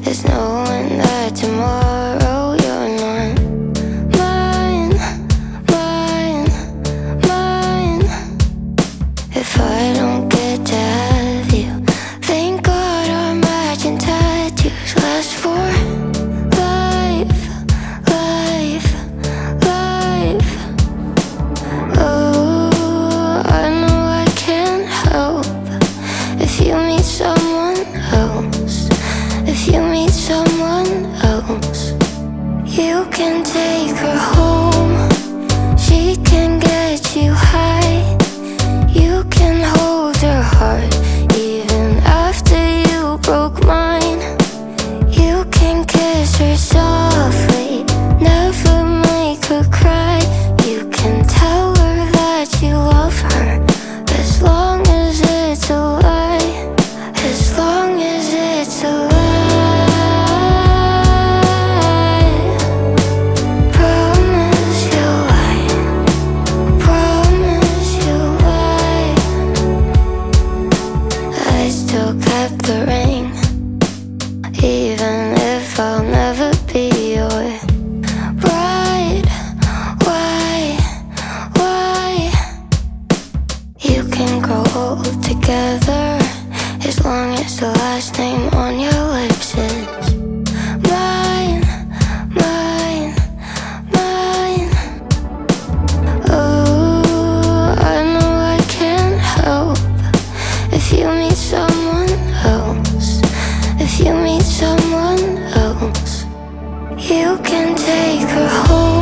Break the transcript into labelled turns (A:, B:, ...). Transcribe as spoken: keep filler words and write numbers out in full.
A: is knowing that tomorrow you're not mine, mine, mine. If I don't get to have you, thank God our matching tattoos last for life, life, life. Oh, I know I can't help if you meet someone else. If you meet someone else, you can take her home. She can get you high. You can hold her heart even after you broke mine. You can kiss her softly, never make her cry. You can tell her that you love her, as long as it's a lie, as long as it's a lie. Promise you'll lie, promise you'll lie. I still got the ring, even if I'll never be your bride. Why, why? You can grow old together, as long as the last name on your lips is mine, mine, mine. Oh, I know I can't help if you meet someone else. If you meet someone else, you can take her home.